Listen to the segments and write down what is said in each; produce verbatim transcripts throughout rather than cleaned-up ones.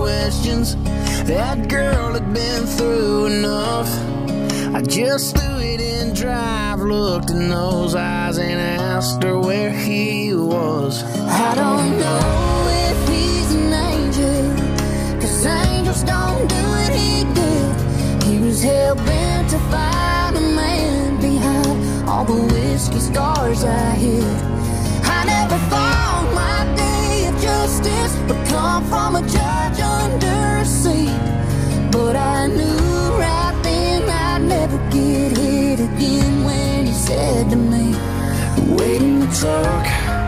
questions. That girl had been through enough. I just threw it in drive, looked in those eyes and asked her where he was. I don't know if he's an angel, 'cause angels don't do what he did. He was hell-bent to find a man behind all the whiskey scars I hid. I never thought my day of justice would come from a judge under a seat, but I knew right then I'd never get hit again when he said to me, wait in the truck,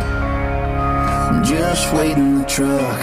just wait in the truck.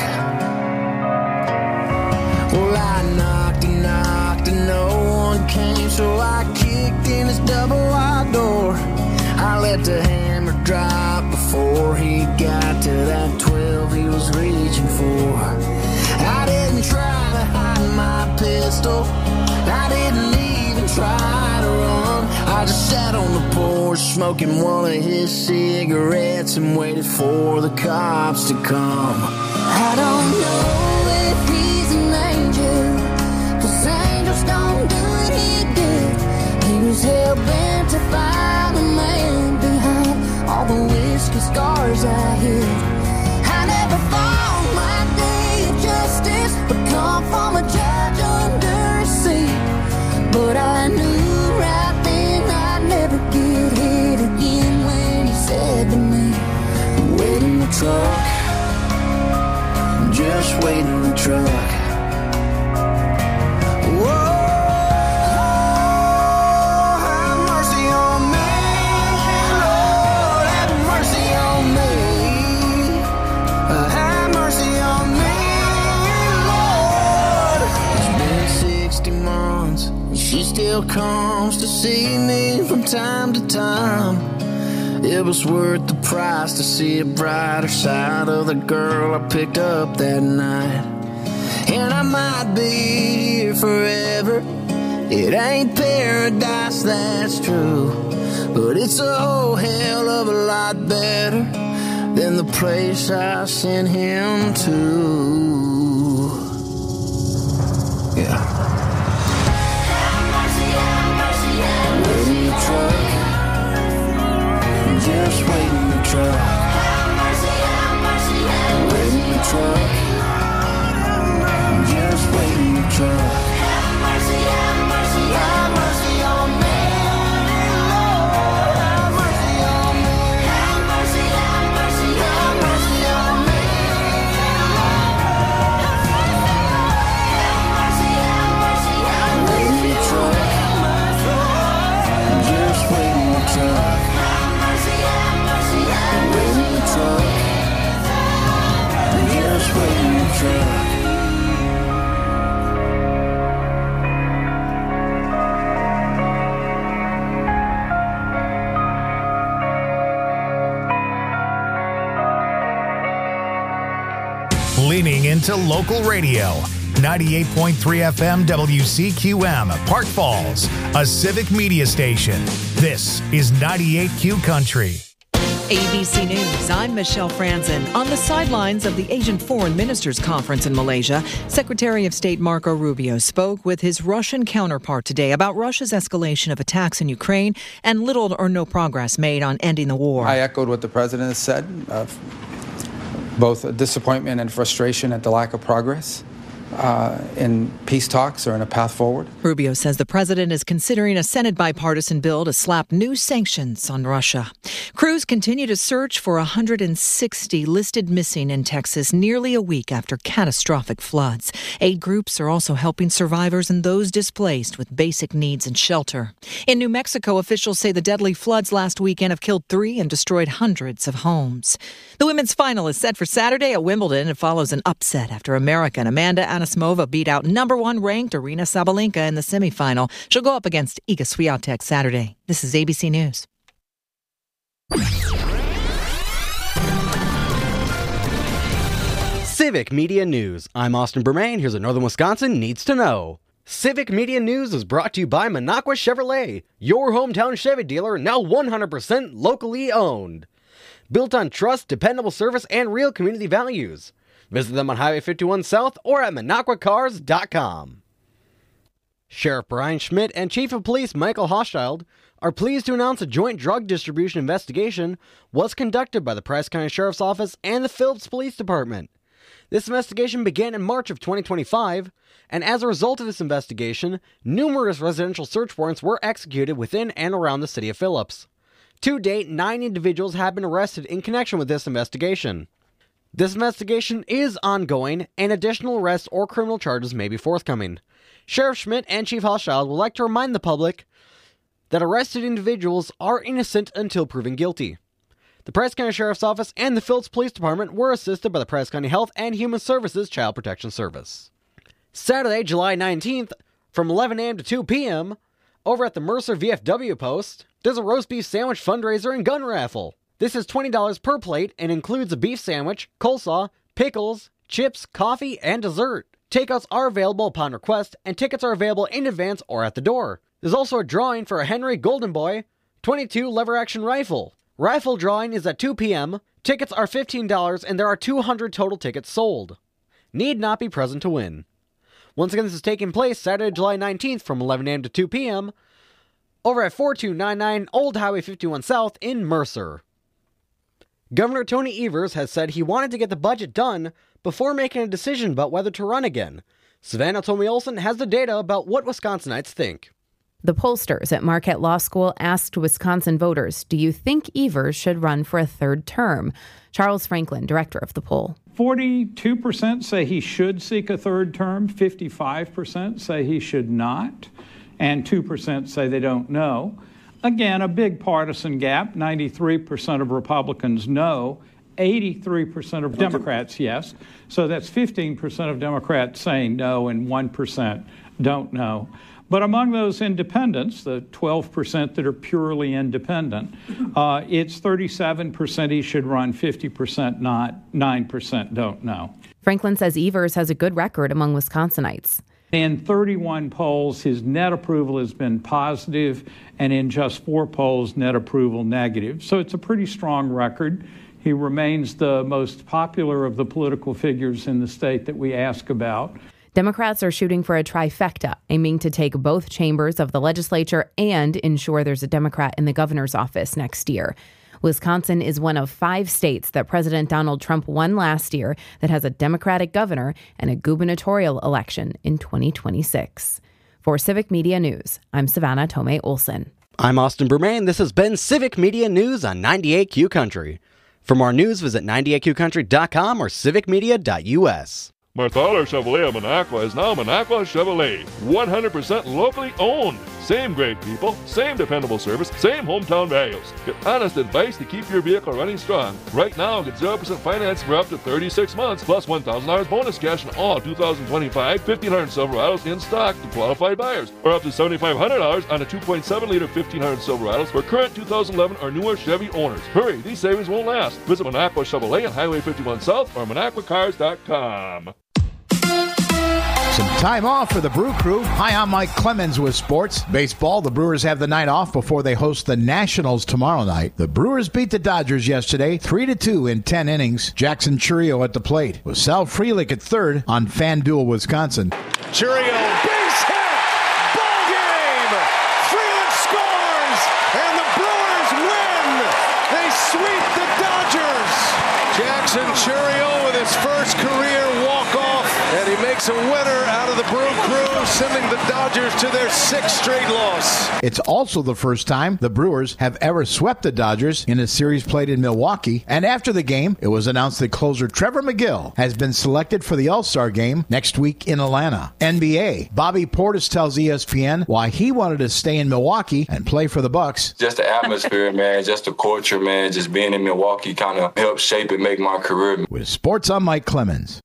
Well, I knocked and knocked and no one came, so I kicked in his double wide door. I let the hammer drop before he got to that twelve he was reaching for. I didn't try to hide my pistol, I didn't even try to run. I just sat on the porch smoking one of his cigarettes and waited for the cops to come. I don't know if he's an angel, 'cause angels don't do what he did. He was hell-bent to find a man behind all the whiskey scars I hid. I never thought my day of justice would come from a judge under a seat, but I knew right then I'd never get hit again when he said to me, wait in the truck, just wait in the truck. Whoa. She still comes to see me from time to time. It was worth the price to see a brighter side of the girl I picked up that night. And I might be here forever. It ain't paradise, that's true, but it's a whole hell of a lot better than the place I sent him to. Yeah. Wait in the truck, just wait in the truck. Wait in the truck, just wait in the truck. Have mercy, have mercy, have mercy on me, Lord. Have mercy on me. Have mercy, have mercy, have mercy on me, Lord. Have mercy, have mercy, have mercy. Wait in the truck. Just wait in the truck. Have mercy, have mercy, have mercy. Wait in the truck. Just wait in the truck. Leaning into local radio. ninety-eight point three F M W C Q M, Park Falls, a civic media station. This is ninety-eight Q Country. A B C News, I'm Michelle Franzen. On the sidelines of the Asian Foreign Ministers Conference in Malaysia, Secretary of State Marco Rubio spoke with his Russian counterpart today about Russia's escalation of attacks in Ukraine and little or no progress made on ending the war. I echoed what the president has said, uh, both disappointment and frustration at the lack of progress Uh, in peace talks or in a path forward. Rubio says the president is considering a Senate bipartisan bill to slap new sanctions on Russia. Crews continue to search for one hundred sixty listed missing in Texas nearly a week after catastrophic floods. Aid groups are also helping survivors and those displaced with basic needs and shelter. In New Mexico, officials say the deadly floods last weekend have killed three and destroyed hundreds of homes. The women's final is set for Saturday at Wimbledon. It follows an upset after American Amanda Anisimova beat out number one ranked Aryna Sabalenka in the semifinal. She'll go up against Iga Swiatek Saturday. This is A B C News. Civic Media News. I'm Austin Bermain. Here's what Northern Wisconsin needs to know. Civic Media News is brought to you by Minocqua Chevrolet, your hometown Chevy dealer, now one hundred percent locally owned. Built on trust, dependable service, and real community values. Visit them on Highway fifty-one South or at minocqua cars dot com. Sheriff Brian Schmidt and Chief of Police Michael Hochschild are pleased to announce a joint drug distribution investigation was conducted by the Price County Sheriff's Office and the Phillips Police Department. This investigation began in March of twenty twenty-five, and as a result of this investigation, numerous residential search warrants were executed within and around the city of Phillips. To date, nine individuals have been arrested in connection with this investigation. This investigation is ongoing, and additional arrests or criminal charges may be forthcoming. Sheriff Schmidt and Chief Hochschild would like to remind the public that arrested individuals are innocent until proven guilty. The Price County Sheriff's Office and the Phillips Police Department were assisted by the Price County Health and Human Services Child Protection Service. Saturday, July nineteenth, from eleven a.m. to two p.m., over at the Mercer V F W post, there's a roast beef sandwich fundraiser and gun raffle. This is twenty dollars per plate and includes a beef sandwich, coleslaw, pickles, chips, coffee, and dessert. Takeouts are available upon request, and tickets are available in advance or at the door. There's also a drawing for a Henry Golden Boy twenty-two lever-action rifle. Rifle drawing is at two p.m. Tickets are fifteen dollars, and there are two hundred total tickets sold. Need not be present to win. Once again, this is taking place Saturday, July nineteenth from eleven a.m. to two p.m. over at forty-two ninety-nine Old Highway fifty-one South in Mercer. Governor Tony Evers has said he wanted to get the budget done before making a decision about whether to run again. Savannah Tomei Olson has the data about what Wisconsinites think. The pollsters at Marquette Law School asked Wisconsin voters, do you think Evers should run for a third term? Charles Franklin, director of the poll. forty-two percent say he should seek a third term, fifty-five percent say he should not, and two percent say they don't know. Again, a big partisan gap. ninety-three percent of Republicans no, eighty-three percent of Democrats yes. So that's fifteen percent of Democrats saying no and one percent don't know. But among those independents, the twelve percent that are purely independent, uh, it's thirty-seven percent he should run, fifty percent not, nine percent don't know. Franklin says Evers has a good record among Wisconsinites. In thirty-one polls, his net approval has been positive, and in just four polls, net approval negative. So it's a pretty strong record. He remains the most popular of the political figures in the state that we ask about. Democrats are shooting for a trifecta, aiming to take both chambers of the legislature and ensure there's a Democrat in the governor's office next year. Wisconsin is one of five states that President Donald Trump won last year that has a Democratic governor and a gubernatorial election in twenty twenty-six. For Civic Media News, I'm Savannah Tomei Olson. I'm Austin Bermain. This has been Civic Media News on ninety-eight Q Country. For more news, visit ninety-eight q country dot com or civic media dot u s. Marthaler Chevrolet of Minocqua is now Minocqua Chevrolet. one hundred percent locally owned. Same great people, same dependable service, same hometown values. Get honest advice to keep your vehicle running strong. Right now, get zero percent finance for up to thirty-six months, plus one thousand dollars bonus cash on all two thousand twenty-five fifteen hundred Silverados in stock to qualified buyers, or up to seven thousand five hundred dollars on a two point seven liter fifteen hundred Silverados for current two thousand eleven or newer Chevy owners. Hurry, these savings won't last. Visit Minocqua Chevrolet on Highway fifty-one South or minocqua cars dot com. Some time off for the Brew Crew. Hi, I'm Mike Clemens with sports. Baseball, the Brewers have the night off before they host the Nationals tomorrow night. The Brewers beat the Dodgers yesterday, three to two in ten innings. Jackson Chourio at the plate, with Sal Frelick at third on FanDuel Wisconsin. Chourio, base hit, ball game! Frelick scores, and the Brewers win! They sweep the Dodgers! Jackson Chourio with his first career walk-off, and he makes a winner out of the Brew Crew, sending the Dodgers to their sixth straight loss. It's also the first time the Brewers have ever swept the Dodgers in a series played in Milwaukee. And after the game, it was announced that closer Trevor McGill has been selected for the All-Star game next week in Atlanta. N B A, Bobby Portis tells E S P N why he wanted to stay in Milwaukee and play for the Bucks. Just the atmosphere, man, just the culture, man, just being in Milwaukee kind of helped shape and make my career. With sports, I'm Mike Clemens.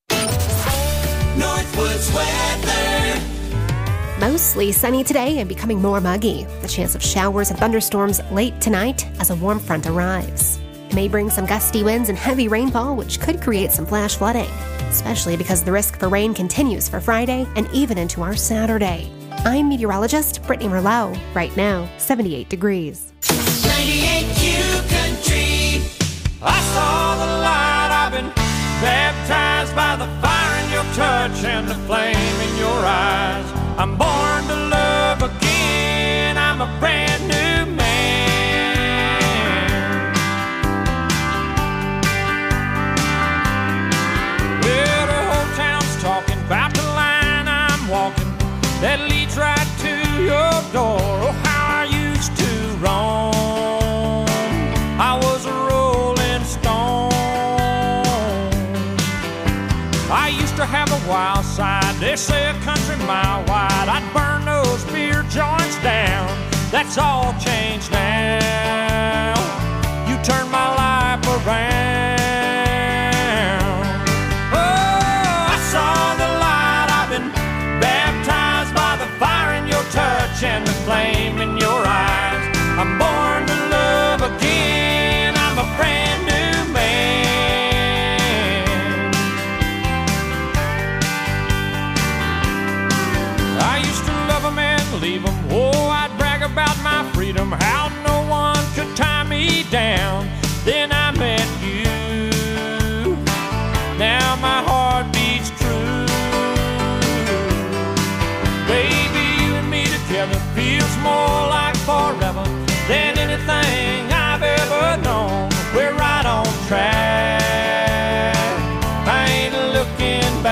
Northwoods weather. Mostly sunny today and becoming more muggy. The chance of showers and thunderstorms late tonight as a warm front arrives. It may bring some gusty winds and heavy rainfall, which could create some flash flooding, especially because the risk for rain continues for Friday and even into our Saturday. I'm meteorologist Brittany Merlot. Right now, seventy-eight degrees. ninety-eight Q Country. I saw the light. I've been baptized baptized by the fire in your touch and the flame in your eyes. I'm born to love again. I'm a brand new man. Well, the whole town's talking about the line I'm walking that leads right to your door. Oh, how I used to roam. I was a rolling stone. I used to have a wild side. They say a country mile wide. I'd burn those beer joints down. That's all changed now. You turned my life around. Oh, I saw the light. I've been baptized by the fire in your touch and the flame in your eyes. I'm born to love again. I'm a brand new man. I used to love them and leave them. Oh, I'd brag about my freedom, how no one could tie me down. Then I met you. Now my heart beats true. Baby, you and me together feels more like forever than anything I've ever known. We're right on track. I ain't looking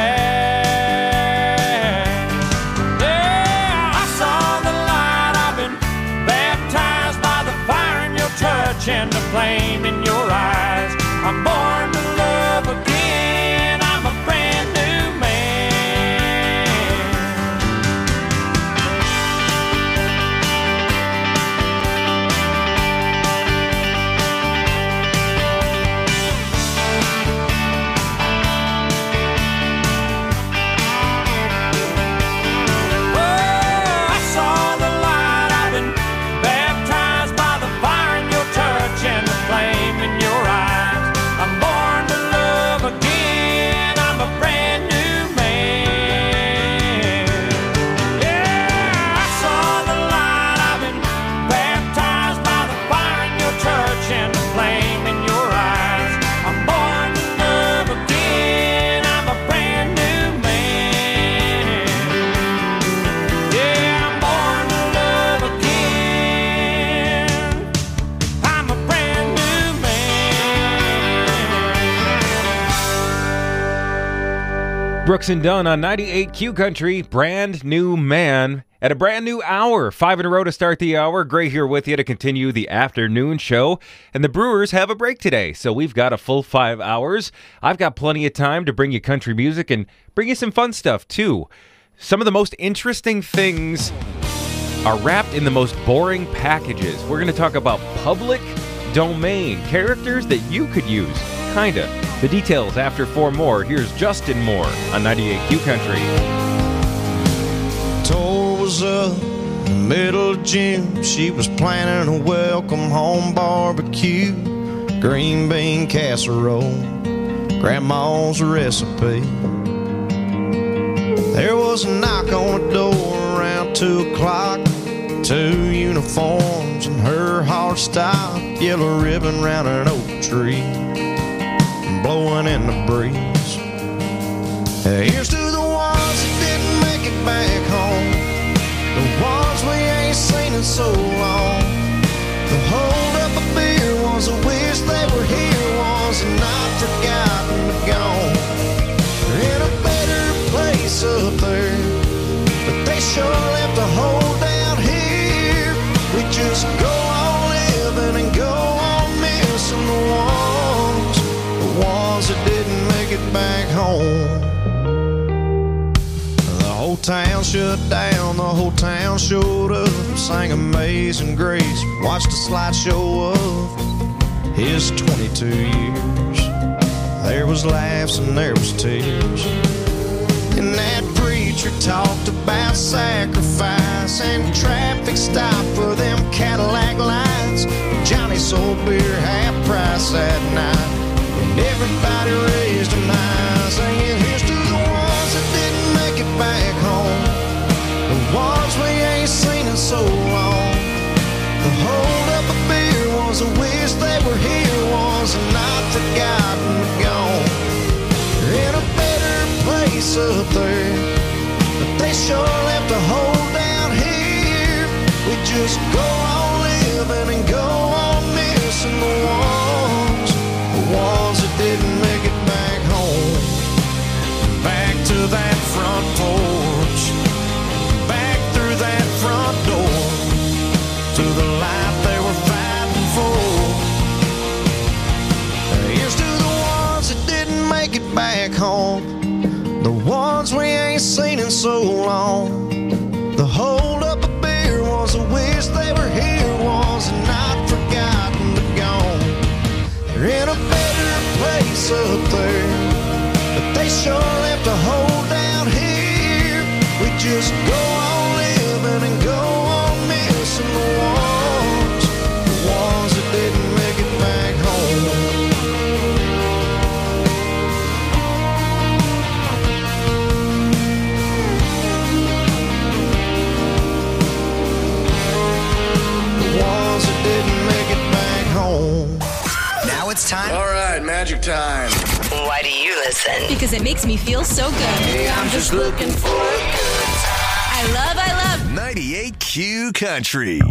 back. Yeah, I saw the light. I've been baptized by the fire in your touch and the flame in your eyes. I'm born to love again. I'm a brand new man. Oh, I saw the light. I've been baptized by the fire in your touch and the flame in your eyes. I'm born to love again. I'm a brand new man. Yeah, I saw the light. I've been baptized by the fire in your touch and the flame in your eyes. I'm born to love again. I'm a brand new man. Yeah, I'm born to love again. I'm a brand new man. Brooks and Dunn on ninety-eight Q Country, brand new man. At a brand new hour, five in a row to start the hour. Gray here with you to continue the afternoon show. And the Brewers have a break today, so we've got a full five hours. I've got plenty of time to bring you country music and bring you some fun stuff, too. Some of the most interesting things are wrapped in the most boring packages. We're going to talk about public domain, characters that you could use, kinda. The details after four more. Here's Justin Moore on ninety-eight Q Country. Tour was up in the middle of June. She was planning a welcome home barbecue, green bean casserole, grandma's recipe. There was a knock on the door around two o'clock. Two uniforms and her heart stopped. Yellow ribbon round an oak tree, blowing in the breeze. Here's to the ones that didn't make it back home, the ones we ain't seen in so long. The hold up a beer was a wish they were here, was not forgotten but gone. They're in a better place up there, but they sure left a hole down here. We just go on living and go on missing the ones, the ones that didn't make it back home. The whole town shut down, the whole town showed up, sang Amazing Grace, watched a slideshow of his twenty-two years. There was laughs and there was tears, and that preacher talked about sacrifice and traffic stop for them Cadillac lights. Johnny sold beer half price that night, and everybody raised them high, singing here's to the ones that didn't make it back home, the ones we ain't seen in so long. The hold up a beer was a wish they were here, was not forgotten but gone. They're in a bed place up there, but they sure left a hole down here. We just go on living and go on missing the ones, the ones that didn't make it back home. Back to that front porch, back through that front door, to the life they were fighting for. Here's to the ones that didn't make it back home, the ones we ain't seen in so long. The hold up a beer was a wish they were here, was not forgotten but gone. They're in a better place up there, but they sure left a hole down here. We just go on living and go on missing the ones, the ones that didn't make it back home. Now it's time. All right, magic time. Why do you listen? Because it makes me feel so good. Hey, I'm just looking for a good time. I love, I love ninety-eight Q Country.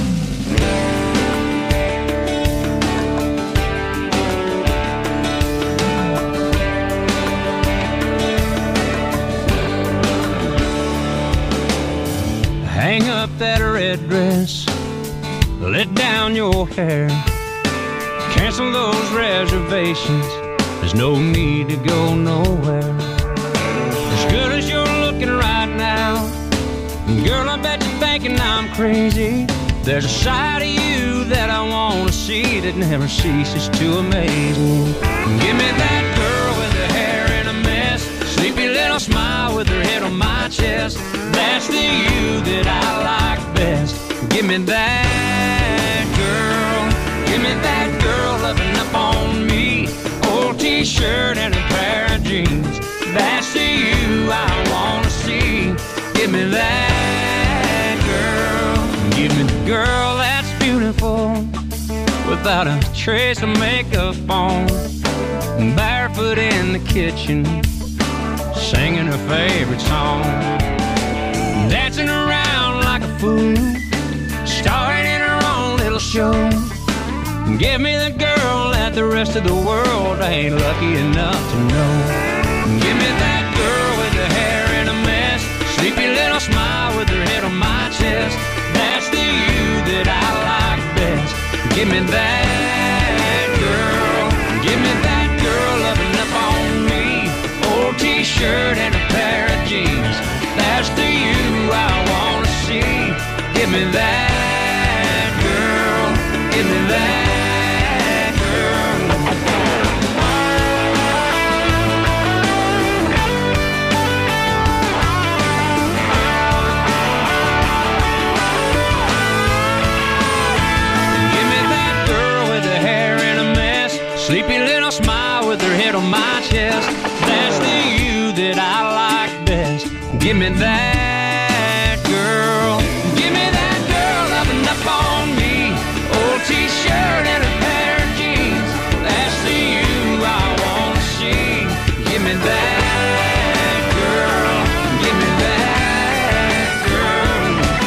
Hang up that red dress, let down your hair, cancel those reservations, there's no need to go nowhere. As good as you're looking right now, girl, I bet you're thinking I'm crazy. There's a side of you that I want to see that never ceases to amaze me. Give me that girl with her hair in a mess, sleepy little smile with her head on my chest. That's the you that I like best. Give me that girl, give me that girl loving up on me. Old t-shirt and a pair of jeans. That's the you I want to see. Give me that girl, give me the girl that's beautiful, without a trace of makeup on, barefoot in the kitchen, singing her favorite song, dancing around like a fool, starring in her own little show. Give me the girl that the rest of the world ain't lucky enough to know. Give me that girl with the hair in a mess, sleepy little smile with her head on my chest. That's the you that I like best. Give me that girl, give me that girl loving up on me. Old t-shirt and a pair of jeans. That's the you I want to see. Give me that girl, give me that. Sleepy little smile with her head on my chest. That's the you that I like best. Give me that girl, give me that girl loving up on me. Old t-shirt and a pair of jeans. That's the you I want to see. Give me that girl, give me that girl.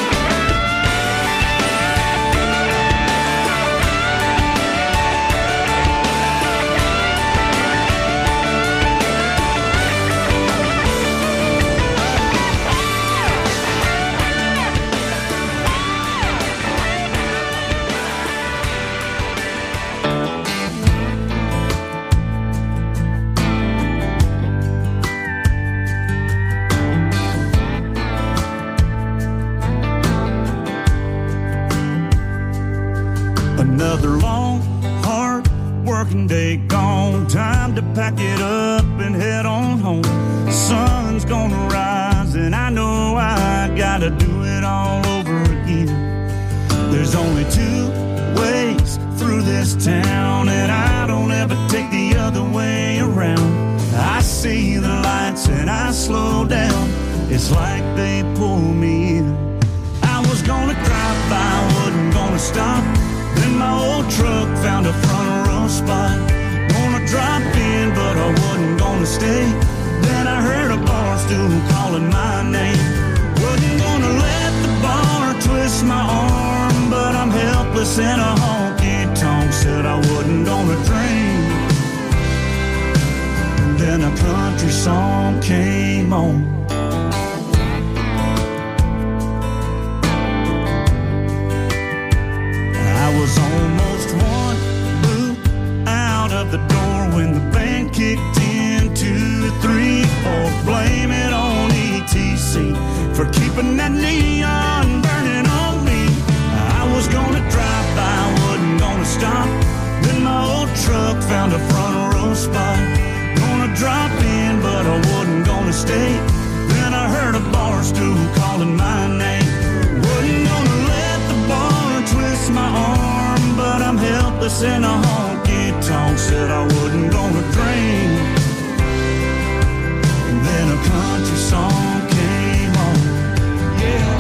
Another long, hard working day gone. Time to pack it up and head on home. The sun's gonna rise and I know I gotta do it all over again. There's only two ways through this town, and I don't ever take the other way around. I see the lights and I slow down. It's like they pull me in. I was gonna drive by, wasn't gonna stop. Then my old truck found a front row spot. Gonna drop in, but I wasn't gonna stay. Then I heard a bar stool calling my name. Wasn't gonna let the bar twist my arm, but I'm helpless in a honky-tonk. Said I wasn't gonna drink. And then a country song came on. I was almost one boot out of the door when the band kicked in. Two, three, four, blame it on E T C for keeping that neon burning on me. I was gonna drive by, wasn't gonna stop. Then my old truck found a front row spot. Gonna drop in, but I wasn't gonna stay. Then I heard a bar stool calling my name. Wasn't gonna let the bar twist my arm, but I'm helpless in a honky-tonk. Said I wasn't gonna drink. And then a country song came on. Yeah.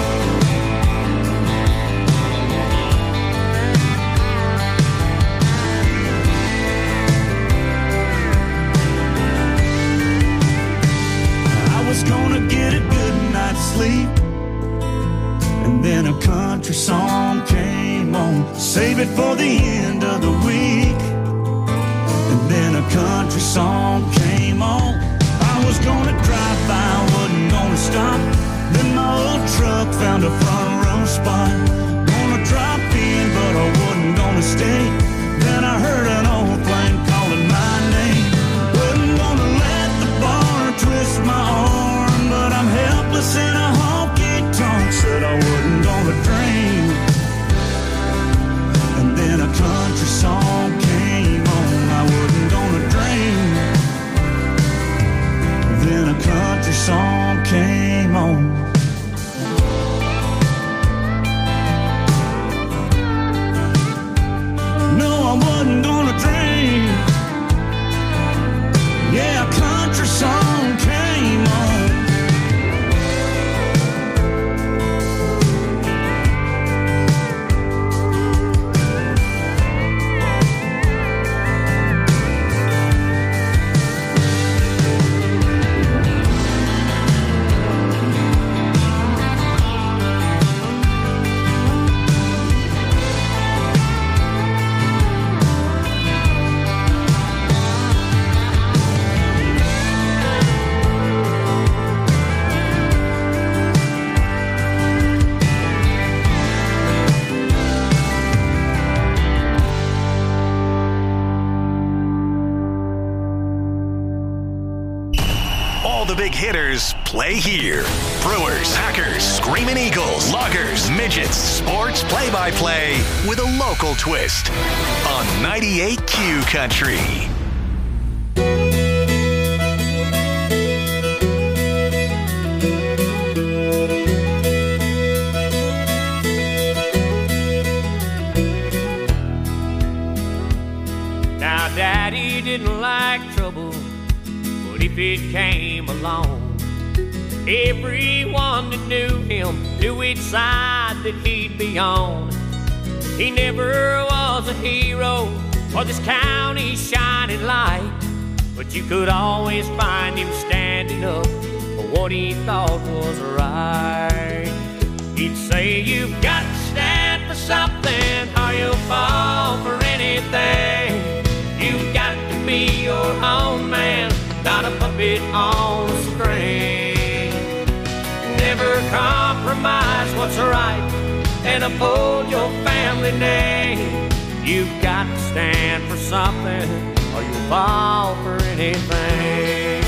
I was gonna get a good night's sleep, and then a country song came on. Save it for the end of the week. And then a country song came on. I was gonna drive by, wasn't gonna stop. Then my old truck found a front row spot. Gonna drop in, but I wasn't gonna stay. Then I heard an old flame calling my name. Wasn't gonna let the bar twist my arm, but I'm helpless in a honky-tonk. Said I wasn't gonna drink. And then a country song came on. I wasn't gonna drink. Then a country song came on. No, I wasn't gonna drink. Yeah, a country song came on. Big hitters play here. Brewers, Packers, Screaming Eagles, Loggers, Midgets, sports play-by-play with a local twist on ninety-eight Q Country. Now, Daddy didn't like trouble, but if it came along, everyone that knew him knew which side that he'd be on. He never was a hero or this county's shining light, but you could always find him standing up for what he thought was right. He'd say, you've got to stand for something or you'll fall for anything. You've got to be your own man, not a puppet on a string. Never compromise what's right and uphold your family name. You've got to stand for something or you'll fall for anything.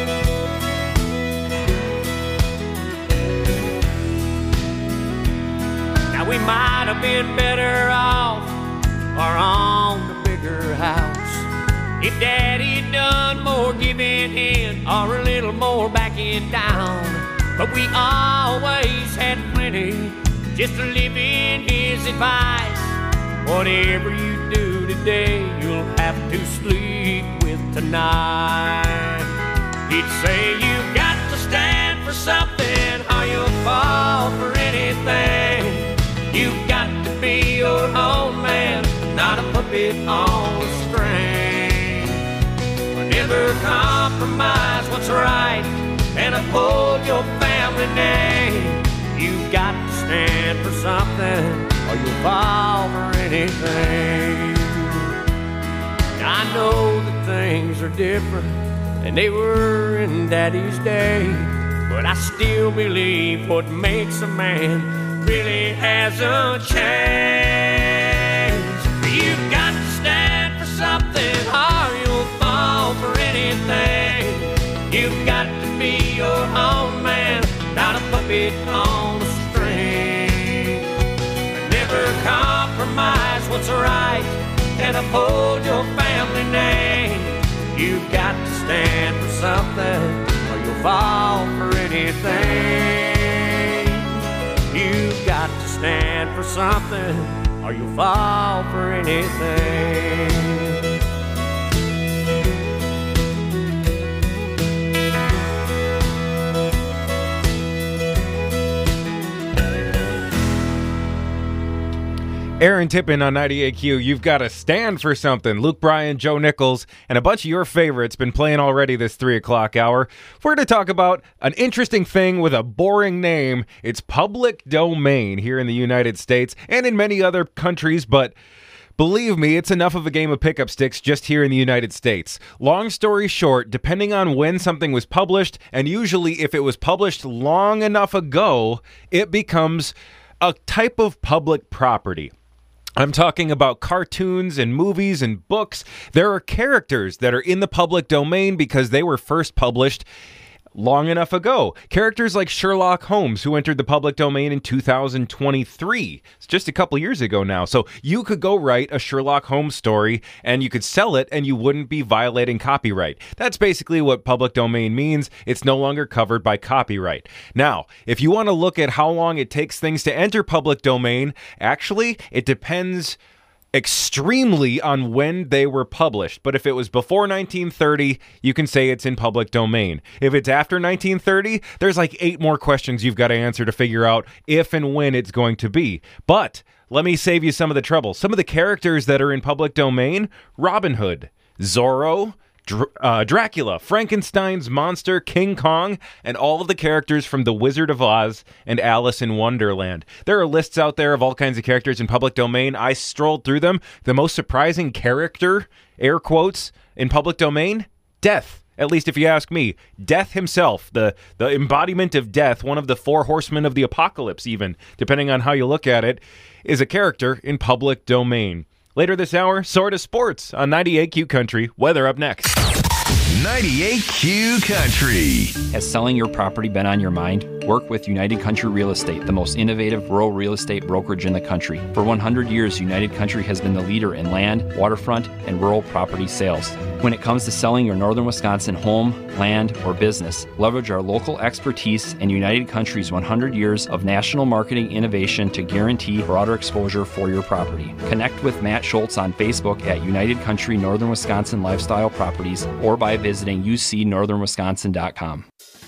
Now we might have been better off or on the bigger house if Daddy'd done more giving in or a little more backing down. But we always had plenty just to live in his advice. Whatever you do today, you'll have to sleep with tonight. He'd say, you've got to stand for something or you'll fall for anything. You've got to be your own man, not a puppet on a string. Never compromise what's right and uphold your family name. You've got to stand for something, or you'll fall for anything. I know that things are different than they were in Daddy's day, but I still believe what makes a man really hasn't changed. You've got to stand for something, or you'll fall for anything. You've got to be your own man, not a puppet on a string. Never compromise what's right and uphold your family name. You've got to stand for something, or you'll fall for anything. You've got to stand for something, or you'll fall for anything. Aaron Tippin on ninety-eight Q. You've got to stand for something. Luke Bryan, Joe Nichols, and a bunch of your favorites been playing already this three o'clock hour. We're going to talk about an interesting thing with a boring name. It's public domain here in the United States and in many other countries, but believe me, it's enough of a game of pickup sticks just here in the United States. Long story short, depending on when something was published, and usually if it was published long enough ago, it becomes a type of public property. I'm talking about cartoons and movies and books. There are characters that are in the public domain because they were first published long enough ago. Characters like Sherlock Holmes, who entered the public domain in two thousand twenty-three. It's just a couple years ago now. So you could go write a Sherlock Holmes story and you could sell it and you wouldn't be violating copyright. That's basically what public domain means. It's no longer covered by copyright. Now, if you want to look at how long it takes things to enter public domain, actually, it depends extremely on when they were published. But if it was before nineteen thirty, you can say it's in public domain. If it's after nineteen thirty, there's like eight more questions you've got to answer to figure out if and when it's going to be. But let me save you some of the trouble. Some of the characters that are in public domain: Robin Hood, Zorro, Dr- uh, Dracula, Frankenstein's monster, King Kong, and all of the characters from The Wizard of Oz and Alice in Wonderland. There are lists out there of all kinds of characters in public domain. I strolled through them. The most surprising character, air quotes, in public domain? Death. At least if you ask me. Death himself, the, the embodiment of death, one of the four horsemen of the apocalypse even, depending on how you look at it, is a character in public domain. Later this hour, Sort of Sports on ninety-eight Q Country. Weather up next. ninety-eight Q Country. Has selling your property been on your mind? Work with United Country Real Estate, the most innovative rural real estate brokerage in the country. For one hundred years, United Country has been the leader in land, waterfront, and rural property sales. When it comes to selling your northern Wisconsin home, land, or business, leverage our local expertise and United Country's one hundred years of national marketing innovation to guarantee broader exposure for your property. Connect with Matt Schultz on Facebook at United Country Northern Wisconsin Lifestyle Properties or by visiting u c northern wisconsin dot com.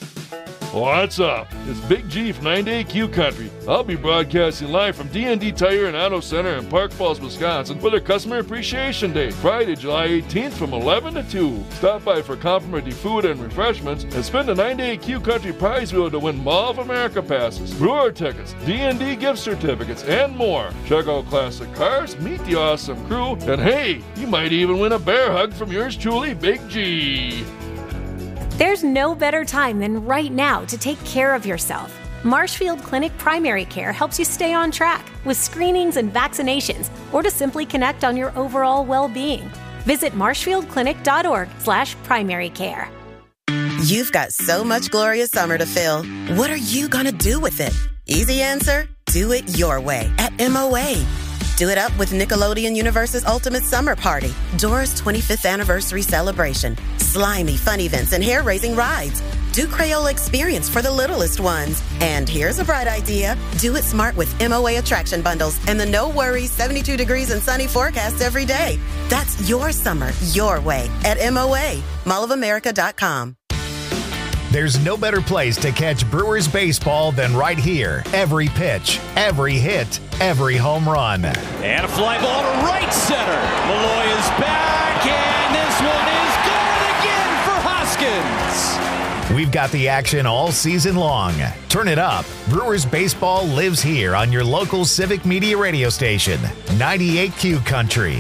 What's up? It's Big G from ninety-eight Q Country. I'll be broadcasting live from D and D Tire and Auto Center in Park Falls, Wisconsin for their Customer Appreciation Day, Friday, July eighteenth from eleven to two. Stop by for complimentary food and refreshments and spin the ninety-eight Q Country prize wheel to win Mall of America passes, brewer tickets, D and D gift certificates, and more. Check out classic cars, meet the awesome crew, and hey, you might even win a bear hug from yours truly, Big G. There's no better time than right now to take care of yourself. Marshfield Clinic Primary Care helps you stay on track with screenings and vaccinations, or to simply connect on your overall well-being. Visit marshfieldclinic.org slash primary care. You've got so much glorious summer to fill. What are you gonna do with it? Easy answer, do it your way at M O A. Do it up with Nickelodeon Universe's Ultimate Summer Party, Dora's twenty-fifth anniversary celebration, slimy fun events and hair-raising rides. Do Crayola Experience for the littlest ones. And here's a bright idea. Do it smart with M O A attraction bundles and the no worries seventy-two degrees and sunny forecast every day. That's your summer, your way at M O A, mall of america dot com. There's no better place to catch Brewers baseball than right here. Every pitch, every hit, every home run. And a fly ball to right center. Malloy is back, and this one is gone again for Hoskins. We've got the action all season long. Turn it up. Brewers baseball lives here on your local Civic Media radio station, ninety-eight Q Country.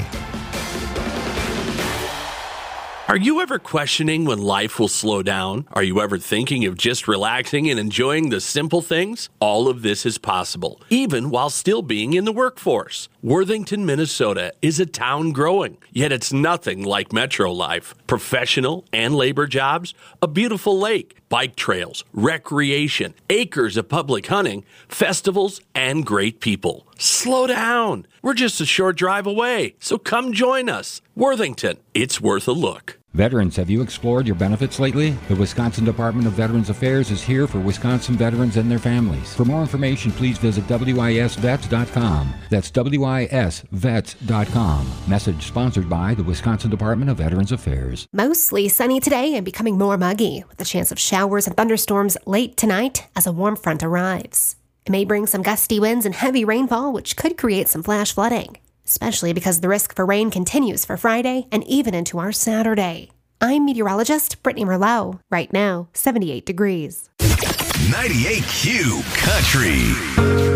Are you ever questioning when life will slow down? Are you ever thinking of just relaxing and enjoying the simple things? All of this is possible, even while still being in the workforce. Worthington, Minnesota is a town growing, yet it's nothing like metro life. Professional and labor jobs, a beautiful lake, bike trails, recreation, acres of public hunting, festivals, and great people. Slow down. We're just a short drive away, so come join us. Worthington, it's worth a look. Veterans, have you explored your benefits lately? The Wisconsin Department of Veterans Affairs is here for Wisconsin veterans and their families. For more information, please visit W I S vets dot com. That's W I S vets dot com. Message sponsored by the Wisconsin Department of Veterans Affairs. Mostly sunny today and becoming more muggy, with a chance of showers and thunderstorms late tonight as a warm front arrives. It may bring some gusty winds and heavy rainfall, which could create some flash flooding, especially because the risk for rain continues for Friday and even into our Saturday. I'm meteorologist Brittany Merlot. Right now, seventy-eight degrees. ninety-eight Q Country.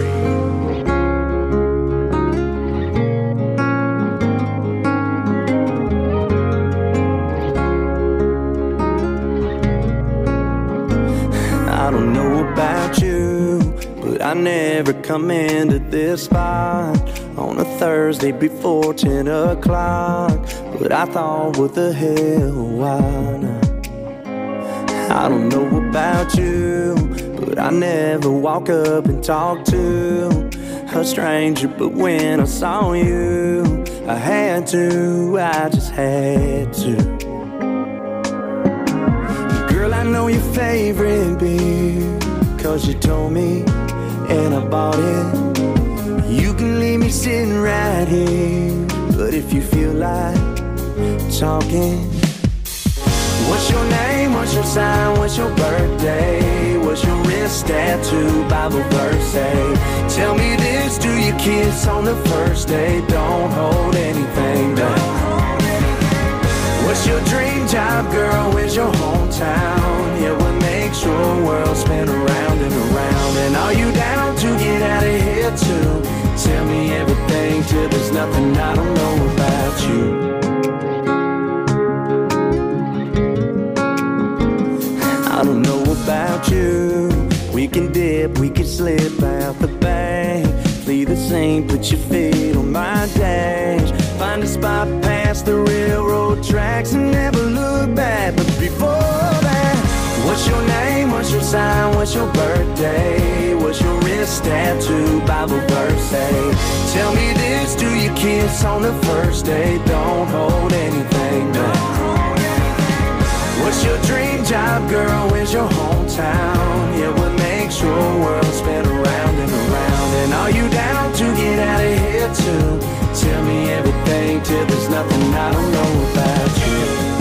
I don't know about you, but I never come into this spot on a Thursday before ten o'clock. But I thought, what the hell, why not? I don't know about you, but I never walk up and talk to a stranger. But when I saw you, I had to, I just had to. Girl, I know your favorite beer, cause you told me, and I bought it. You can leave me sitting right here, but if you feel like talking, what's your name, what's your sign, what's your birthday, what's your wrist tattoo, Bible verse say? Tell me this, do you kiss on the first day? Don't hold anything back. What's your dream job, girl? Where's your hometown? Yeah, what makes your world spin around and around? And are you down to get out of here too? Tell me everything till there's nothing I don't know about you. I don't know about you. We can dip, we can slip out the bank. Flee the scene, put your feet on my dash. Find a spot past the railroad tracks and never look back. But before that, what's your name, what's your sign, what's your birthday, what's your wrist tattoo, Bible verse say? Tell me this, do you kiss on the first day? Don't hold anything back. What's your dream job, girl? Where's your hometown? Yeah, what makes your world spin around and around? And are you down to get out of here too? Tell me everything till there's nothing I don't know about you.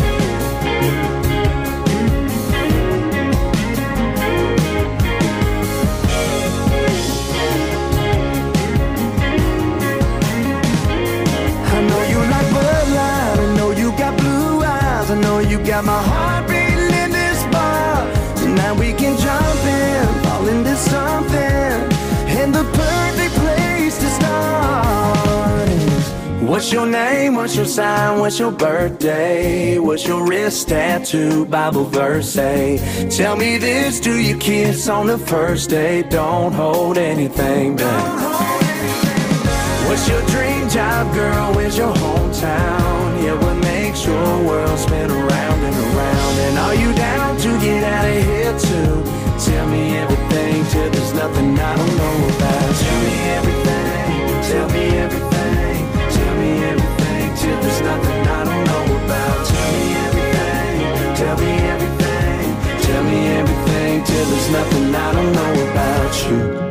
I know you like Bud Light, I know you got blue eyes, I know you got my heart beating in this bar. Tonight we can jump in, fall into something, and the perfect place to start is, what's your name, what's your sign, what's your birthday, what's your wrist tattoo, Bible verse say? Tell me this, do you kiss on the first day? Don't hold anything back. What's your dream job, girl? Where's your hometown? Yeah, what makes your world spin around and around? And are you down to get out of here too? Tell me everything till there's nothing I don't know about. Tell me everything, tell me everything, tell me everything till there's nothing I don't know about. Tell me everything, tell me everything, tell me everything till there's nothing I don't know about you.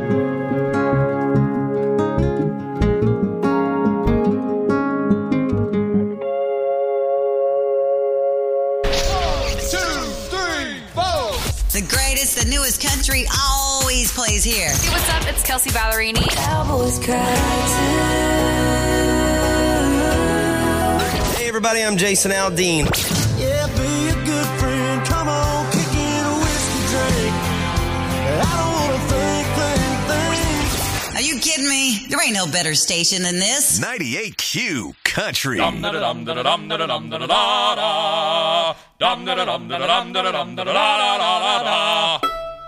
The greatest, the newest country always plays here. Hey, what's up? It's Kelsey Ballerini. Cowboys cry Hey everybody, I'm Jason Aldean. Yeah, be a good friend. Come on, kick it with hearing me? There ain't no better station than this. ninety-eight Q Country. Dum da dum da dum da dum da da da. Dum da dum da dum da dum da da da da.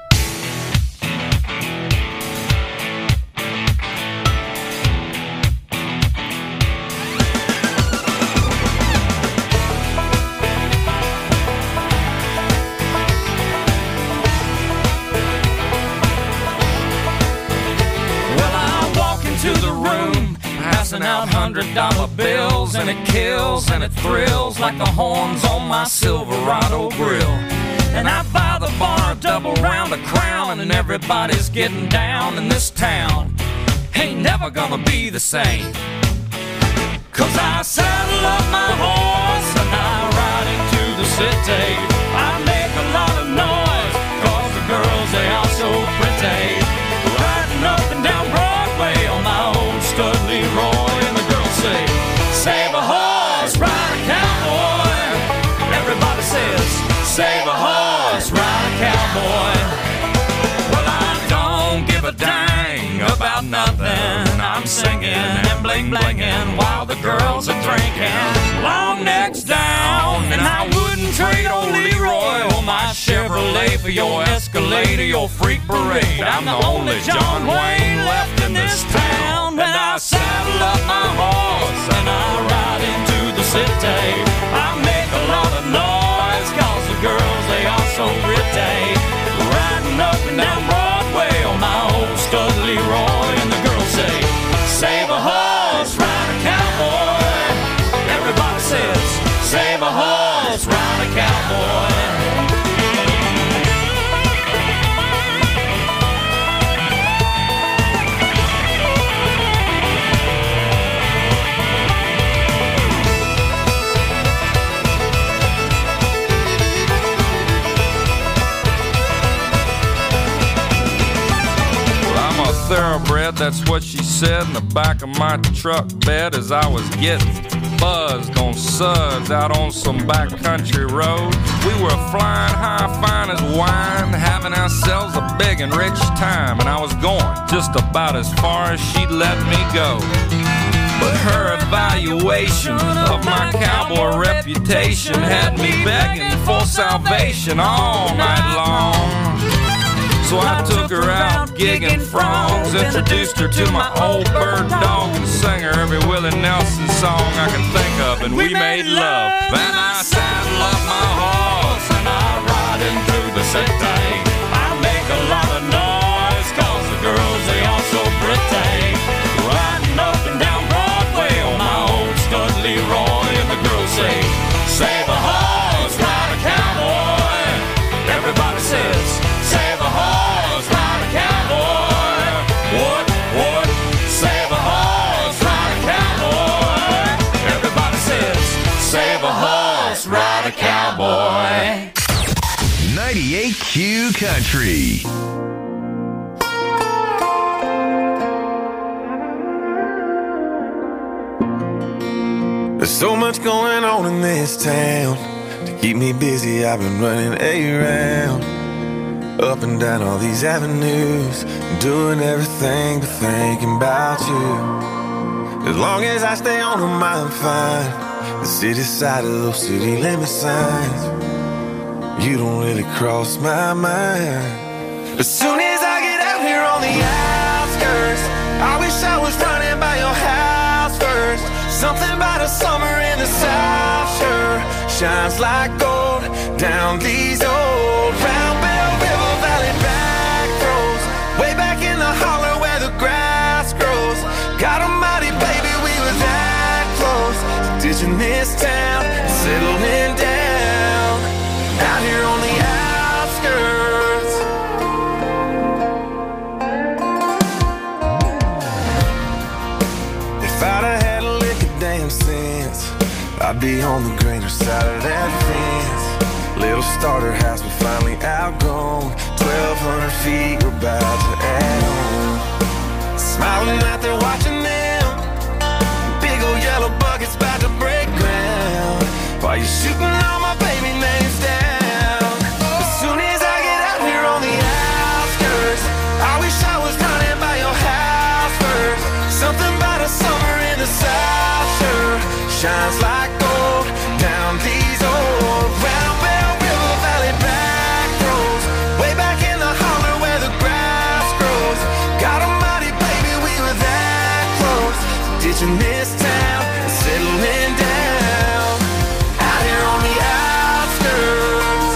To the room, passing out hundred dollar bills, and it kills and it thrills like the horns on my Silverado grill. And I buy the bar a double round of Crown, and everybody's getting down in this town. Ain't never gonna be the same, 'cause I saddle up my horse and I ride into the city. I make a lot of noise, 'cause the girls, they are so pretty. Riding up and down Broadway on my old stud Leroy, and the girls say, save a horse, ride a cowboy. Everybody says, save a horse, ride a cowboy. Well, I don't give a dang about nothing. I'm singing and bling blinging while the girls are drinking. Long necks down, and I wouldn't trade old Leroy or my Chevrolet for your Escalade or your freak parade. I'm the only John Wayne left in this town. And I saddle up my horse and I ride into the city. I make a lot of noise, 'cause the girls, they are so pretty. Riding up and down Broadway on my old stud Leroy, and the girls say, save a horse, ride a cowboy. Everybody says, save a horse, ride a cowboy. Thoroughbred, that's what she said in the back of my truck bed as I was getting buzzed on suds out on some backcountry road. We were flying high, fine as wine, having ourselves a big and rich time, and I was going just about as far as she'd let me go. But her evaluation of my cowboy reputation had me begging for salvation all night long. So I took her out gigging frogs, introduced her to my old bird dog, and sang her every Willie Nelson song I can think of, and we made love. And I saddle up my horse and I ride into the city. I make a lot of noise, 'cause the girls, they are so pretty. Riding up and down Broadway on my old stud Leroy, and the girls say, save a horse, ride a cowboy. Everybody says, save a horse, ride a cowboy. What, what? Save a horse, ride a cowboy. Everybody says, save a horse, ride a cowboy. ninety-eight Q Country. There's so much going on in this town. To keep me busy, I've been running around, up and down all these avenues, doing everything but thinking about you. As long as I stay on them, I'm fine. The city side of those city limit signs, you don't really cross my mind. As soon as I get out here on the outskirts, I wish I was running by your house first. Something about a summer in the South sure shines like gold down these old round Bell River Valley back roads, way back in the holler where the grass grows. God almighty, baby, we were that close, ditching this town and settling down out here on the outskirts. If I'd have had a lick of damn sense, I'd be on the greener side of that fence. Little starter house, we finally outgrown. Twelve hundred feet, we're about to add on. Smiling out there watching them, big old yellow buckets about to break ground, while you're shooting all my baby names down. As soon as I get out here on the outskirts, I wish I was running by your house first. Something about a summer in the South sure shines like gold down these old round Bell River Valley back roads, way back in the holler where the grass grows. God almighty, baby, we were that close to ditching this town and settling down out here on the outskirts.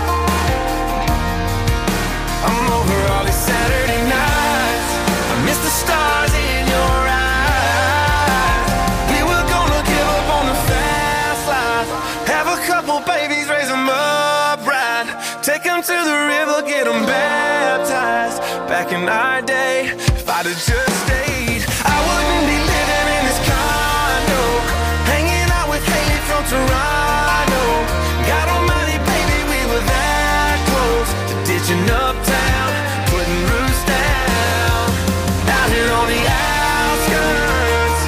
I'm over all these Saturday nights, I miss the stars in your eyes. We were gonna give up on the fast life, have a couple babies, raise them up right, take them to the river, get them baptized. Back in our day, if I'd have just stayed, I wouldn't be living in this condo, hanging out with Haley from Toronto. God almighty, baby, we were that close to ditching uptown, putting roots down out here on the outskirts.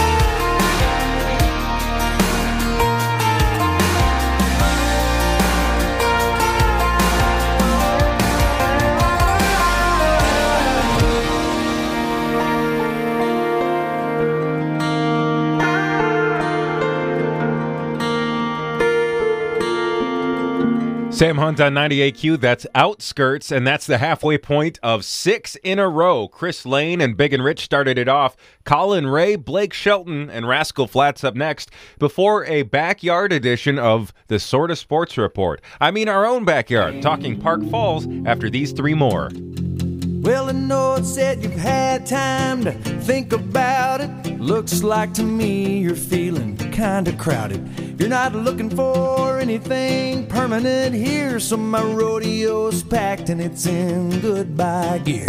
Sam Hunt on ninety-eight Q, that's Outskirts, and that's the halfway point of six in a row. Chris Lane and Big and Rich started it off. Colin Ray, Blake Shelton, and Rascal Flatts up next before a backyard edition of the Sorta Sports Report. I mean our own backyard, talking Park Falls after these three more. Well, I know it said you've had time to think about it. Looks like to me you're feeling kinda crowded. You're not looking for anything permanent here, so my rodeo's packed and it's in goodbye gear.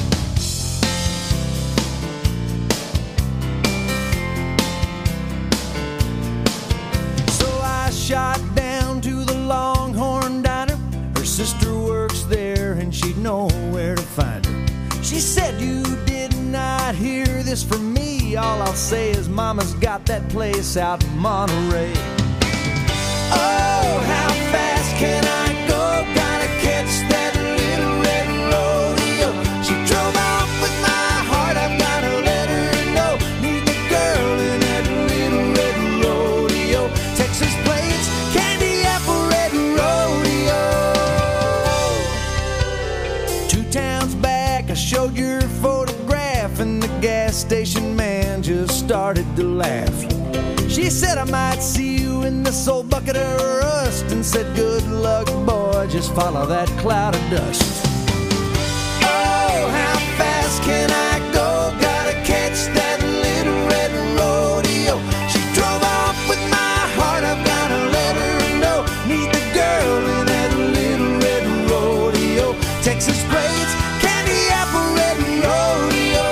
So I shot down to the Longhorn Diner. Her sister works there and she'd know where to find her. She said, you did not hear this from me. All I'll say is mama's got that place out in Monterey. Oh, how fast can I go? Gotta catch that little red rodeo. She drove off with my heart, I've gotta let her know. Need the girl in that little red rodeo. Texas Plains, Candy Apple Red Rodeo. Two towns back, I showed your photograph, and the gas station man just started to laugh. She said I might see you in this old bucket of rust, and said good luck, boy, just follow that cloud of dust. Oh, how fast can I go? Gotta catch that little red rodeo. She drove off with my heart, I've gotta let her know. Need the girl in that little red rodeo. Texas Plains, Candy Apple Red Rodeo.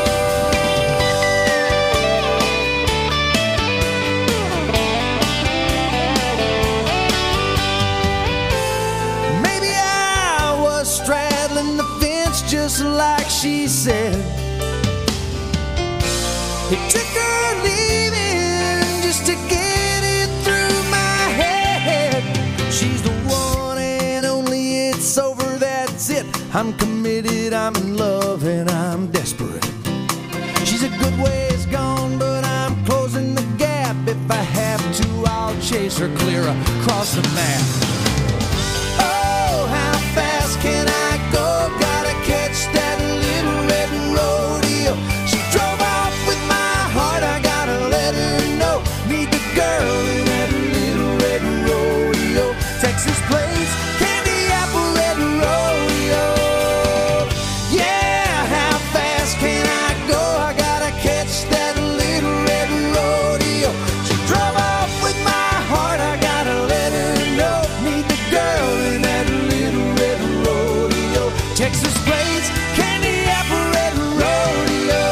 Just like she said, it took her leaving just to get it through my head. She's the one and only, it's over, that's it. I'm committed, I'm in love, and I'm desperate. She's a good ways gone, but I'm closing the gap. If I have to, I'll chase her clear across the map. Oh, how fast can I go? Gotta catch that little red rodeo. She drove off with my heart, I gotta let her know. Need the girl in that little red rodeo. Texas Plains, Candy Apple Red Rodeo. Yeah, how fast can I go? I gotta catch that little red rodeo. She drove off with my heart, I gotta let her know. Need the girl in that little red rodeo. Texas Plains, Candy Apple Red Rodeo.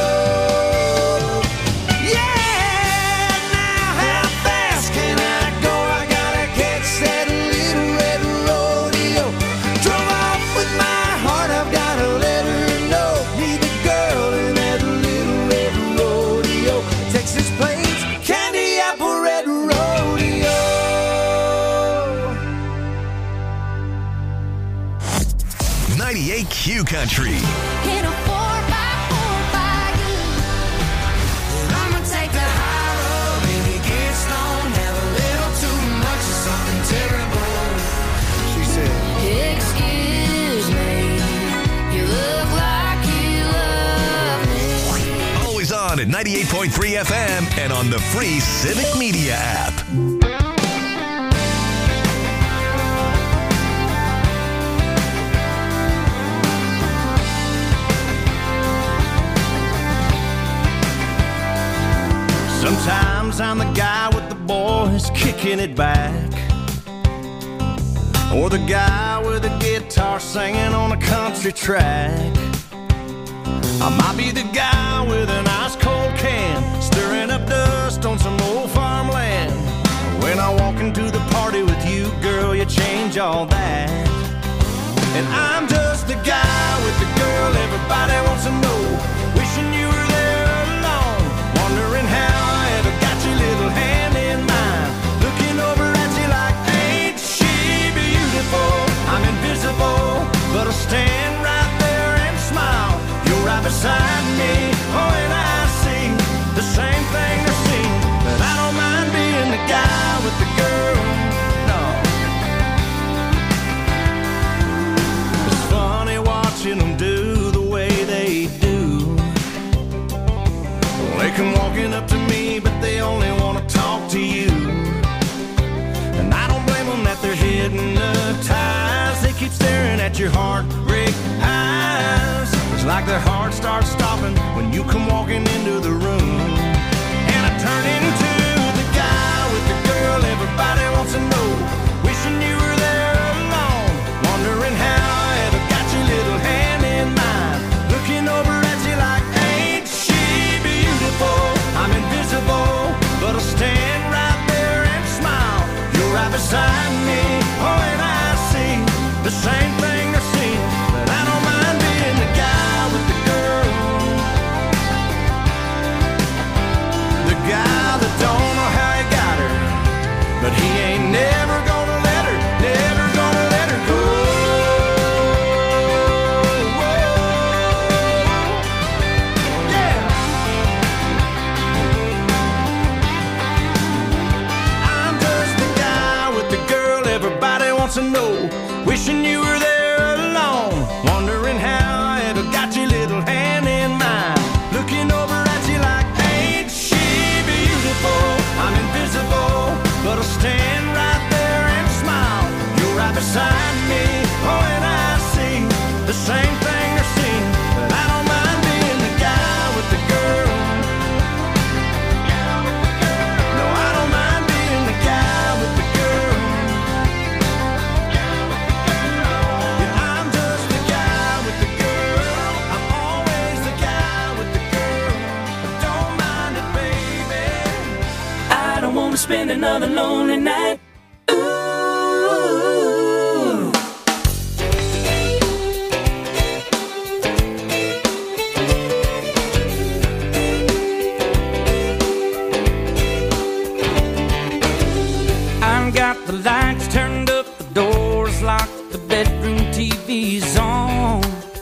Yeah, now how fast can I go? I gotta catch that little red rodeo. Drove off with my heart, I've gotta let her know. Need the girl in that little red rodeo. Texas Plains, Candy Apple Red Rodeo. ninety-eight Q Country. In a four by four by you. I'm a at ninety-eight point three F M and on the free Civic Media app. Sometimes I'm the guy with the boys kicking it back, or the guy with a guitar singing on a country track. I might be the guy with an ice cold can stirring up dust on some old farmland. When I walk into the party with you, girl, you change all that. And I'm just the guy with the girl everybody wants to know, wishing you were there alone, wondering how I ever got your little hand in mine, looking over at you like, ain't she beautiful? I'm invisible, but I'll stand right there and smile. You're right beside me, oh, and I see the same thing they're seeing, but I don't mind being the guy with the girl, no. It's funny watching them do the way they do. They come walking up to me, but they only want to talk to you. And I don't blame them that they're hypnotized. They keep staring at your heartbreak eyes. It's like their heart starts stopping when you come walking into the room. And I turn into the guy with the girl everybody wants to know, wishing you were there alone, wondering how I ever got your little hand in mine, looking over at you like, ain't she beautiful? I'm invisible, but I'll stand right there and smile. You're right beside me, oh, and I see the same thing they're seeing, but I don't mind being the guy with the girl, the guy that don't know how he got her, but he ain't never gonna let her, never gonna let her go. Yeah. I'm just the guy with the girl everybody wants to know, wishing you were there alone, wondering how I ever got your little hand in mine, looking over at you like, ain't she beautiful? I'm invisible, but I'll stand right there and smile. You're right beside me, oh, and I see the same thing they're seeing, but I don't mind being the guy with the girl. No, I don't mind being the guy with the girl. Yeah, I'm just the guy with the girl. I'm always the guy with the girl. But don't mind it, baby. I don't want to spend another lonely night. I've got the lights turned up, the doors locked, the bedroom T V's on.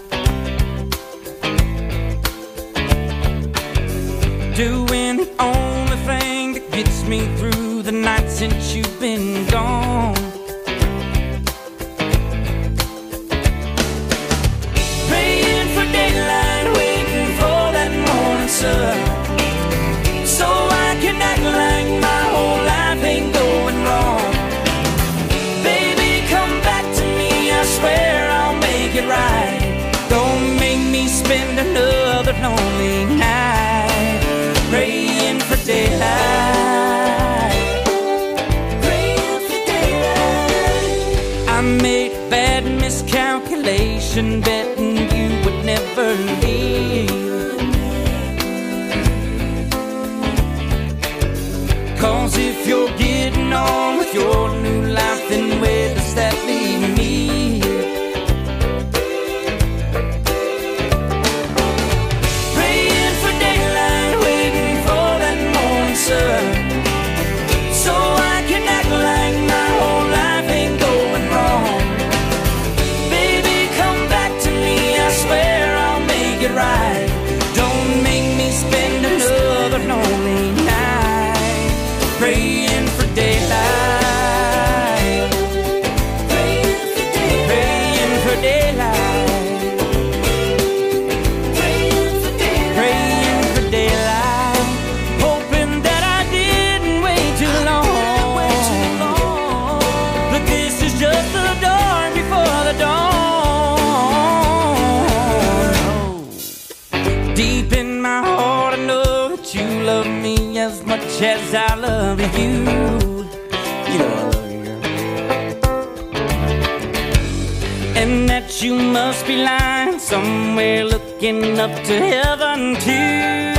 Doing the only thing that gets me through the night since you've been gone. Praying for daylight, waiting for that morning sun, so I can act like my whole life ain't going wrong. Baby, come back to me, I swear I'll make it right. Don't make me spend another lonely night praying for daylight. Praying for daylight. I made a bad miscalculation, betting you would never leave. Cause if you're getting on with your new life, then where does that leave me? Praying for daylight, waiting for that morning sun, so I can act like my whole life ain't going wrong. Baby, come back to me, I swear I'll make it right. Don't make me spend another lonely night praying for daylight. Praying for daylight. Praying for daylight. Praying for daylight. Praying for daylight. Deep in my heart, I know that you love me as much as I love you. You know I love you, girl. And that you must be lying somewhere looking up to heaven too.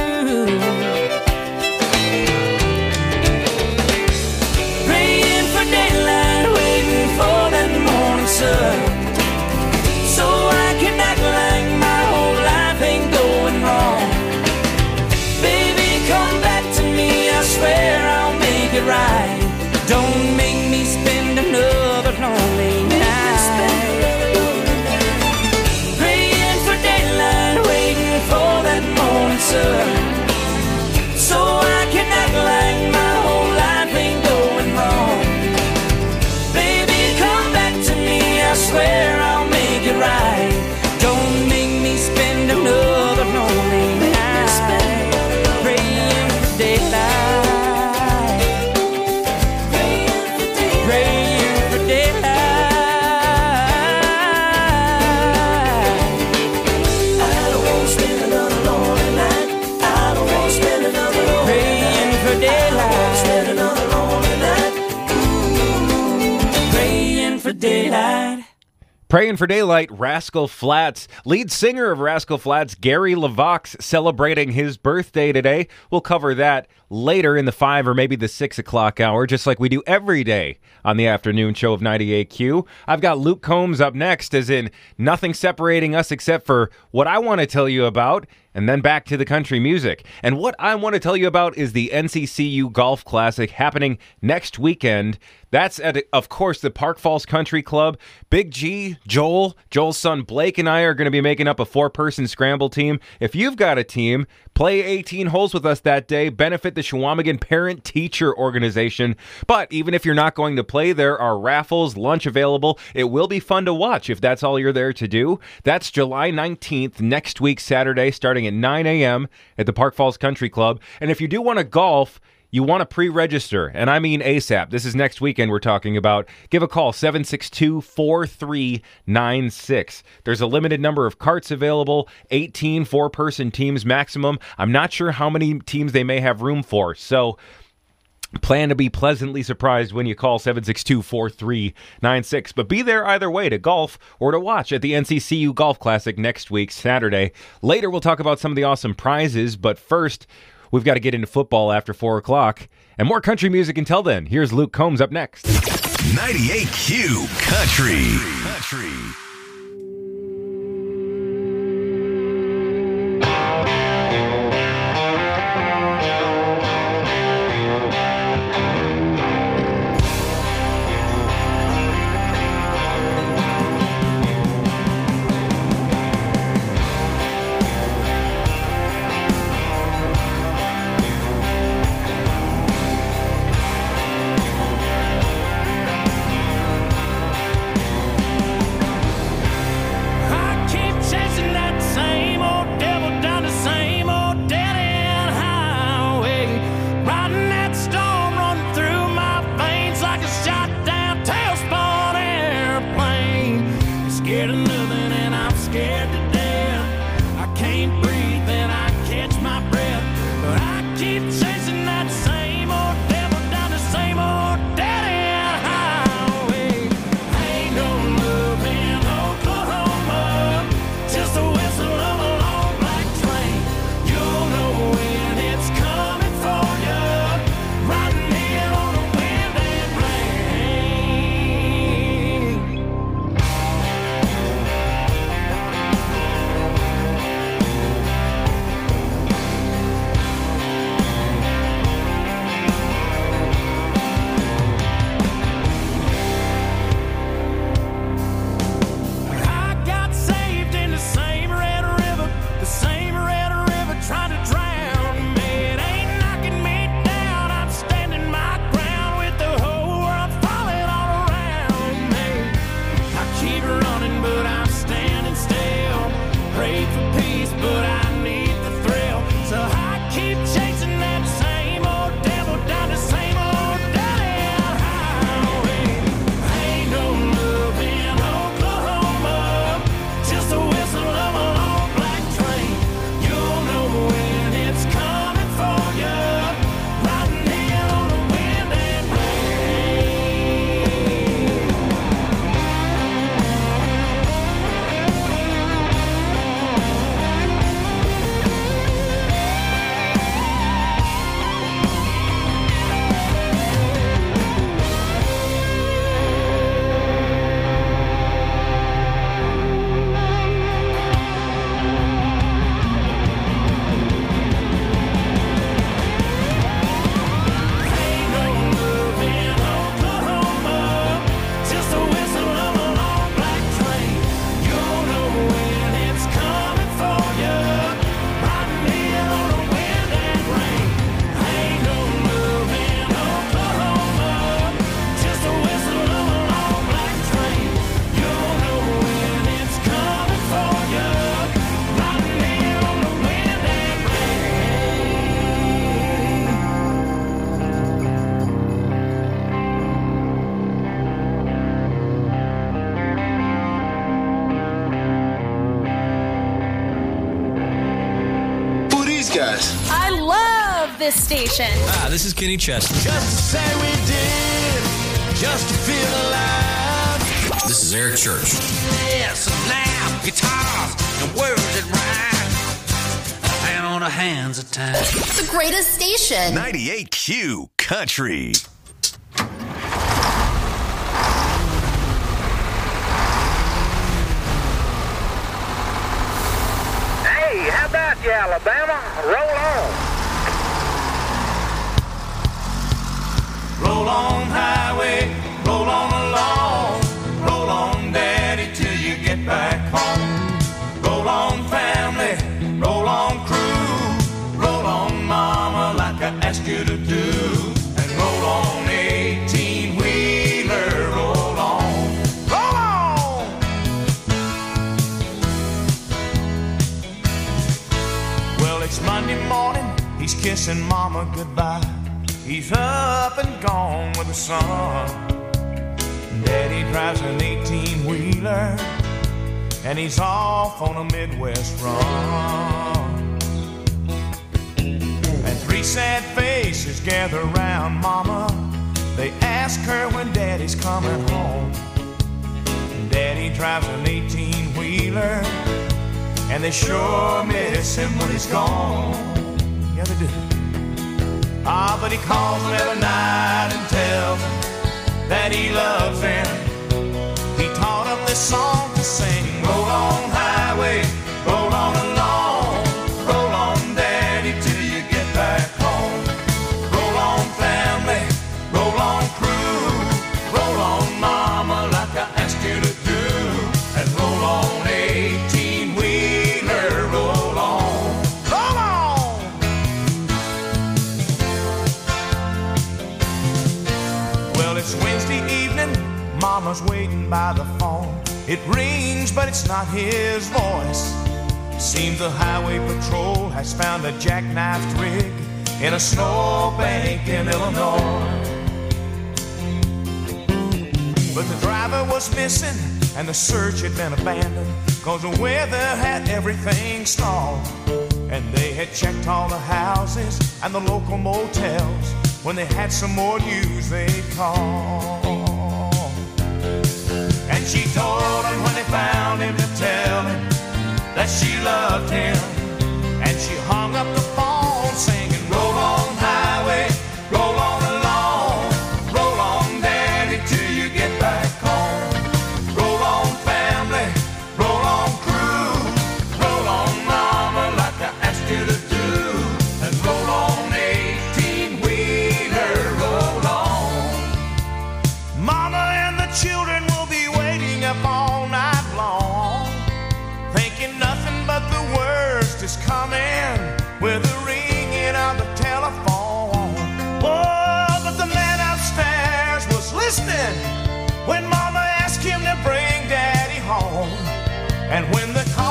Praying for daylight, waiting for that morning sun, so I can act like my whole life ain't going wrong. Baby, come back to me, I swear I'll make it right. Don't make me spend another lonely night. Praying for daylight, waiting for that morning sun, so I can act like my whole life ain't going wrong. Baby, come back to me, I swear I'll make it right. Don't make me spend another lonely night. Praying for daylight, praying for daylight. I don't want to spend another lonely night. I don't want to spend another lonely night. Praying for daylight, I don't want to spend another lonely night. Ooh, praying for daylight. Praying for Daylight, Rascal Flatts. Lead singer of Rascal Flatts, Gary LeVox, celebrating his birthday today. We'll cover that later in the five or maybe the six o'clock hour, just like we do every day on the afternoon show of ninety-eight Q. I've got Luke Combs up next, as in nothing separating us except for what I want to tell you about, and then back to the country music. And what I want to tell you about is the N C C U Golf Classic happening next weekend. That's at, of course, the Park Falls Country Club. Big G, Joel, Joel's son Blake, and I are going to be making up a four-person scramble team. If you've got a team, play eighteen holes with us that day. Benefit the Chequamegon Parent-Teacher Organization. But even if you're not going to play, there are raffles, lunch available. It will be fun to watch if that's all you're there to do. That's July nineteenth, next week, Saturday, starting at nine a.m. at the Park Falls Country Club. And if you do want to golf, you want to pre-register, and I mean ASAP. This is next weekend we're talking about. Give a call, seven six two, four three nine six. There's a limited number of carts available, eighteen four-person teams maximum. I'm not sure how many teams they may have room for, so plan to be pleasantly surprised when you call seven six two, four three nine six. But be there either way to golf or to watch at the N C C U Golf Classic next week, Saturday. Later, we'll talk about some of the awesome prizes, but first, we've got to get into football after four o'clock. And more country music until then. Here's Luke Combs up next. ninety-eight Q Country. Country. these guys? I love this station. Ah, this is Kenny Chesney. Just to say we did, just to feel alive. This is Eric Church. Yes, now, guitars and words that rhyme. And on our hands at times. The greatest station. ninety-eight Q Country. Hey, how about you, Alabama? Roll on. Roll on, highway, roll on along. Roll on, daddy, till you get back home. Roll on, family, roll on, crew. Roll on, mama, like I asked you to do. And roll on, eighteen-wheeler, roll on. Roll on! Well, it's Monday morning, he's kissing mama goodbye. He's up and gone with the sun. Daddy drives an eighteen-wheeler, and he's off on a Midwest run. And three sad faces gather around mama. They ask her when daddy's coming home. Daddy drives an eighteen-wheeler, and they sure miss him when he's gone. Yeah, they do. Ah, but he calls them every night and tells them that he loves them. He taught them this song to sing. Roll on, highway, roll on along. Roll on, daddy, till you get back home. Roll on, family, roll on, crew. Roll on, mama, like I asked you to do. And roll on, eighteen-wheeler, roll on. Roll on! Well, it's Wednesday evening, mama's waiting by the phone. It rings, but it's not his voice. Seems the highway patrol has found a jackknifed rig in a snowbank in Illinois. But the driver was missing, and the search had been abandoned, cause the weather had everything stalled. And they had checked all the houses and the local motels. When they had some more news, they'd call. And she told him when they found him to tell him that she loved him. And she hung up the phone singing, roll on, highway, roll on along. Roll on, daddy, till you get back home. Roll on, family, roll on, crew. Roll on, mama, like I asked you to do. And roll on, eighteen-wheeler, roll on. Mama and the children will be waiting up all night long, thinking nothing but the worst is coming with the ringing of the telephone. Oh, but the man upstairs was listening when mama asked him to bring daddy home. And when the call